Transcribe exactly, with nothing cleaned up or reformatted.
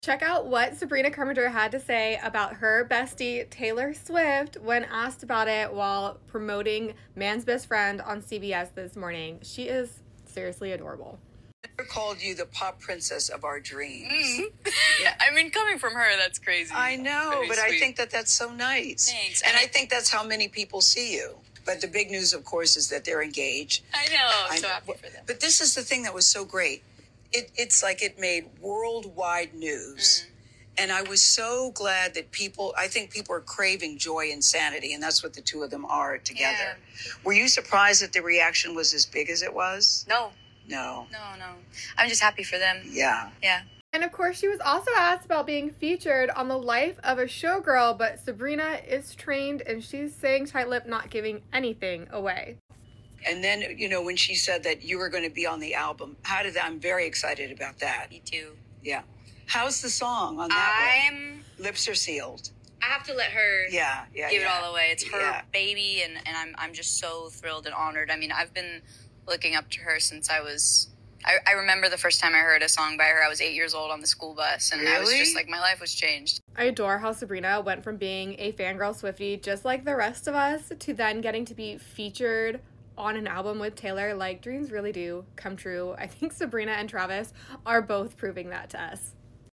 Check out what Sabrina Carpenter had to say about her bestie, Taylor Swift, when asked about it while promoting Man's Best Friend on C B S this morning. She is seriously adorable. Never called you the pop princess of our dreams. Mm. Yeah. I mean, coming from her, that's crazy. I know, Very but sweet. I think that that's so nice. Thanks. And And I I- think that's how many people see you. But the big news, of course, is that they're engaged. I know. I'm I so know. happy for them. But this is the thing that was so great. It, it's like it made worldwide news. Mm. And I was so glad that people, I think people are craving joy and sanity, and that's what the two of them are together. Yeah. Were you surprised that the reaction was as big as it was? No, No. no, no. I'm just happy for them. Yeah. Yeah. And of course, she was also asked about being featured on The Life of a Showgirl, but Sabrina is trained and she's saying tight-lipped, not giving anything away. And then, you know, when she said that you were going to be on the album, how did that? I'm very excited about that. Me too. Yeah. How's the song on that I'm. one? Lips are sealed. I have to let her. Yeah, yeah, give yeah. it all away. It's her Yeah. baby, and, and I'm I'm just so thrilled and honored. I mean, I've been looking up to her since I was. I, I remember the first time I heard a song by her. I was eight years old on the school bus, and I was Really? just like, my life was changed. I adore how Sabrina went from being a fangirl Swiftie, just like the rest of us, to then getting to be featured on an album with Taylor. Like, dreams really do come true. I think Sabrina and Travis are both proving that to us.